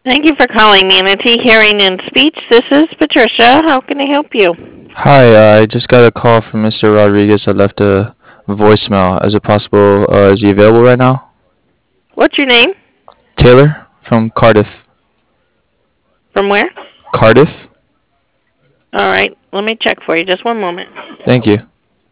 Thank you for calling Manatee Hearing and Speech. This is Patricia. How can I help you? Hi, I just got a call from Mr. Rodriguez. I left a voicemail. Is it possible? Is he available right now? What's your name? Taylor from Cardiff. From where? Cardiff? All right, let me check for you. Just one moment. Thank you.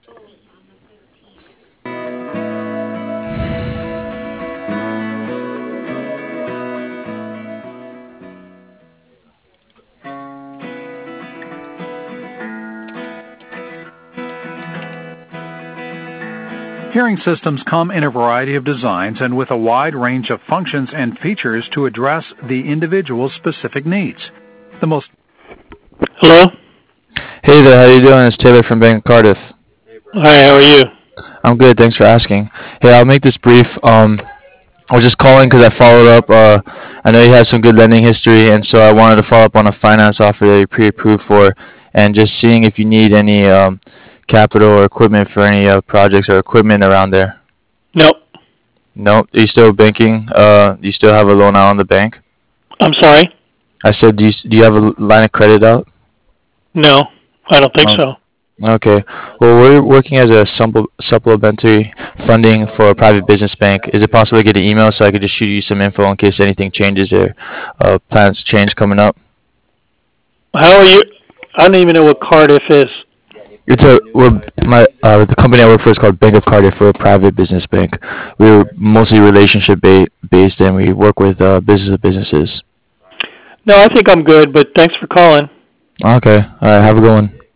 Hearing systems come in a variety of designs and with a wide range of functions and features to address the individual's specific needs. The most Hello? Hey there, how you doing? It's Taylor from Bank of Cardiff. Hi, how are you? I'm good, thanks for asking. Hey, I'll make this brief. I was just calling because I followed up. I know you have some good lending history, and so I wanted to follow up on a finance offer that you pre-approved for, and just seeing if you need any capital or equipment for any projects or equipment around there. Nope. No, are you still banking? Do you still have a loan out on the bank? I'm sorry? I said, do you have a line of credit out? No, I don't think Oh, so. okay. Well, we're working as a supplementary funding for a private business bank. Is it possible to get an email so I could just shoot you some info in case anything changes or plans change coming up? How are you? I don't even know what Cardiff is. The company I work for is called Bank of Cardiff. We're a private business bank. We're mostly relationship based, and we work with businesses. No, I think I'm good, but thanks for calling. Okay. All right. Have a good one.